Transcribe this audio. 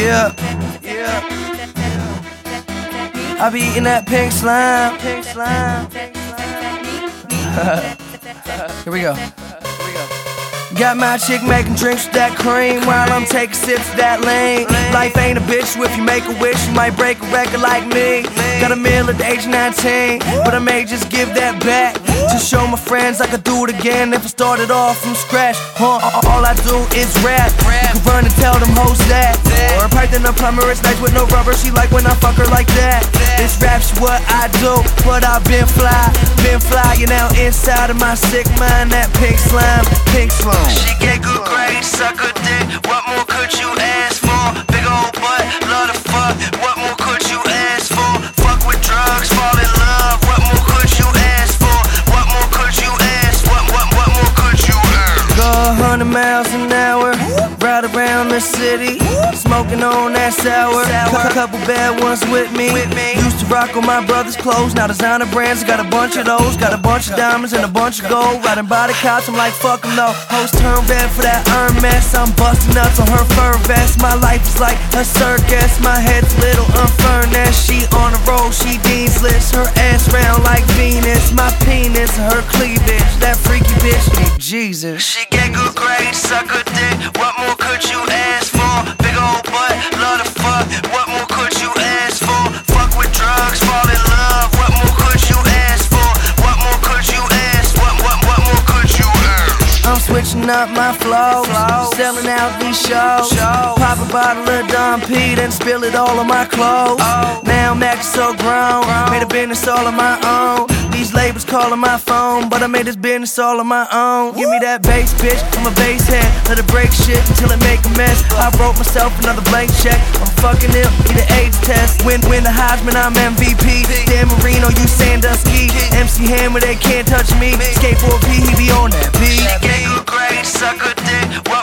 Yeah, yeah. I be eating that pink slime. Here we go. Got my chick making drinks with that cream while I'm taking sips of that lean. Life ain't a bitch, so if you make a wish, you might break a record like me. Got a meal at the age of 19, but I may just give that back to show my friends I could do it again if I started off from scratch. All I do is rap. You can run and tell them hoes that. Or a pipe in the plumber, it's nice with no rubber. She like when I fuck her like that. This rap's what I do, but I've been fly. You know, inside of my sick mind, that pink slime. She get good grades, suck a dick. What more could you ask for? Big old butt, love to fuck. What more could you ask for? Fuck with drugs, fall in love. What more could you ask for? What more could you ask? What more could you ask? Go 100 miles an hour, ride around the city, smoking on that sour. Couple bad ones with me. Used to rock on my brother's clothes, now designer brands, got a bunch of those. Got a bunch of diamonds and a bunch of gold. Riding by the couch, I'm like, fuck 'em though. Hoes turn red for that Hermes. I'm busting nuts on her fur vest. My life is like a circus. My head's little unfurnished. She on the road, she Dean's list. Her ass round like Venus. My penis, her cleavage. That freaky bitch need Jesus. She get good grades, suck a dick. What more could you ask for? Big old butt, love to fuck. What more could you ask for? Fuck with drugs, fall in love. What more could you ask for? What more could you ask? What more could you ask? I'm switching up my flow, selling out these shows. Pop a bottle of Dom P, then spill it all on my clothes. Now I'm acting so grown, made a business all on my own. These labels calling my phone, but I made this business all on my own. Give me that bass, bitch, I'm a bass head. Let it break shit until it make a mess. I wrote myself another blank check. I'm fucking ill, need an AIDS test. Win the Heisman, I'm MVP. Dan Marino, you Sandusky. MC Hammer, they can't touch me. Skateboard P, he be on that beat. She get good grades, suck a dick. What